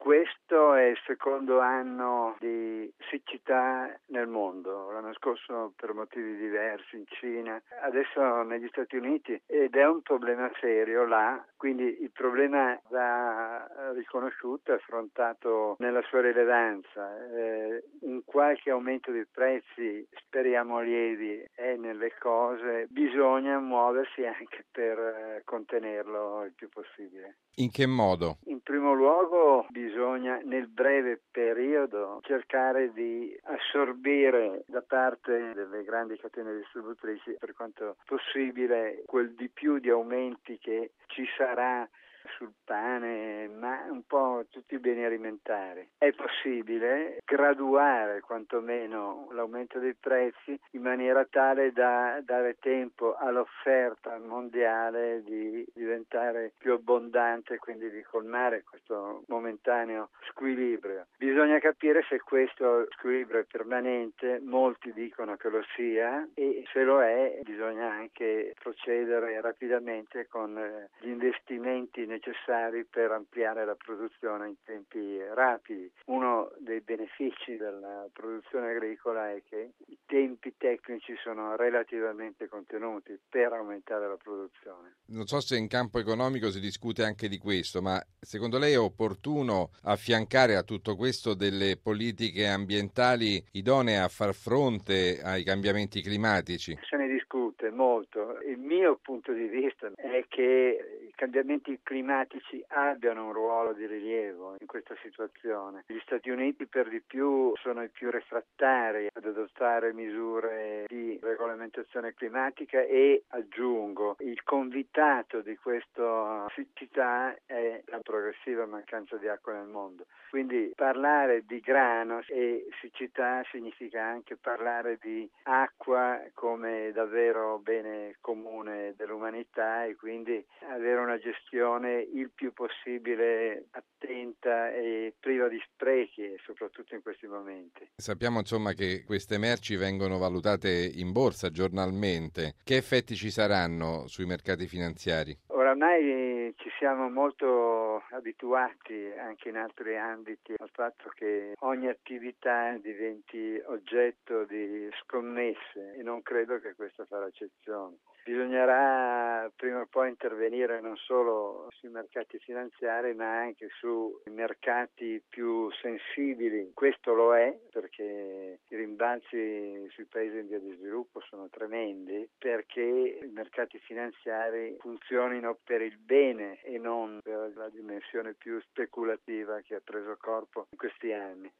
Questo è il secondo anno di siccità nel mondo, l'anno scorso per motivi diversi in Cina, adesso negli Stati Uniti, ed è un problema serio là, quindi il problema va riconosciuto e affrontato nella sua rilevanza. Un qualche aumento dei prezzi, speriamo lievi, è nelle cose, bisogna muoversi anche per contenerlo il più possibile. In che modo? In primo luogo bisogna nel breve periodo cercare di assorbire da parte delle grandi catene distributrici per quanto possibile quel di più di aumenti che ci sarà sul pane, ma un po' tutti i beni alimentari. È possibile graduare quantomeno l'aumento dei prezzi in maniera tale da dare tempo all'offerta mondiale di diventare più abbondante e quindi di colmare questo momentaneo squilibrio. Bisogna capire se questo squilibrio è permanente, molti dicono che lo sia, e se lo è bisogna anche procedere rapidamente con gli investimenti necessari per ampliare la produzione in tempi rapidi. Uno dei benefici della produzione agricola è che i tempi tecnici sono relativamente contenuti per aumentare la produzione. Non so se in campo economico si discute anche di questo, ma secondo lei è opportuno affiancare a tutto questo delle politiche ambientali idonee a far fronte ai cambiamenti climatici? Se ne discute molto. Il mio punto di vista è che i cambiamenti climatici abbiano un ruolo di rilievo in questa situazione. Gli Stati Uniti per di più sono i più refrattari ad adottare misure di regolamentazione climatica e, aggiungo, il convitato di questa siccità è la progressiva mancanza di acqua nel mondo. Quindi parlare di grano e siccità significa anche parlare di acqua come davvero bene comune dell'umanità e quindi avere una gestione il più possibile attenta e priva di sprechi, soprattutto in questi momenti. Sappiamo insomma che queste merci vengono valutate in borsa giornalmente. Che effetti ci saranno sui mercati finanziari? Oramai ci siamo molto abituati anche in altri ambiti al fatto che ogni attività diventi oggetto di scommesse e non credo che questa farà eccezione. Bisognerà prima o poi intervenire non solo sui mercati finanziari ma anche sui mercati più sensibili. Questo lo è perché i rimbalzi sui paesi in via di sviluppo sono tremendi, perché i mercati finanziari funzionino per il bene e non per la dimensione più speculativa che ha preso corpo in questi anni.